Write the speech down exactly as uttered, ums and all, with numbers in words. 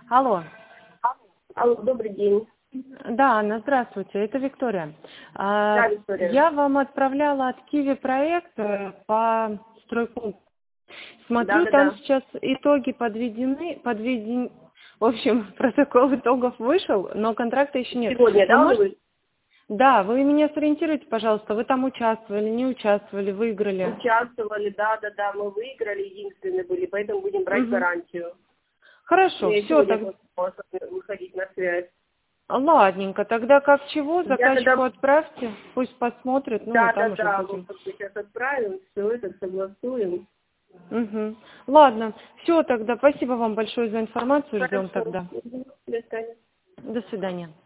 Алло. Алло, добрый день. Да, Анна, здравствуйте, это Виктория. А, Да, Виктория. Я вам отправляла от Киви проект э, по стройпункту. Да, Смотрю, да, там да. сейчас итоги подведены, подведен... В общем, протокол итогов вышел, но контракта еще нет. Сегодня, Вы да, он можете... вы Да, вы меня сориентируйте, пожалуйста, вы там участвовали, не участвовали, выиграли. участвовали, да, да, да, мы выиграли, единственные были, поэтому будем брать Мгм. гарантию. Хорошо, Я все, сегодня так... просто могу выходить на связь. Ладненько, тогда как чего, Я заказчику тогда, отправьте, пусть посмотрит, ну и да, да, там уже да, мы будем. как бы сейчас отправим, все это согласуем. Угу. Ладно, все тогда, спасибо вам большое за информацию, ждем Хорошо. тогда. Мгм. До свидания. До свидания.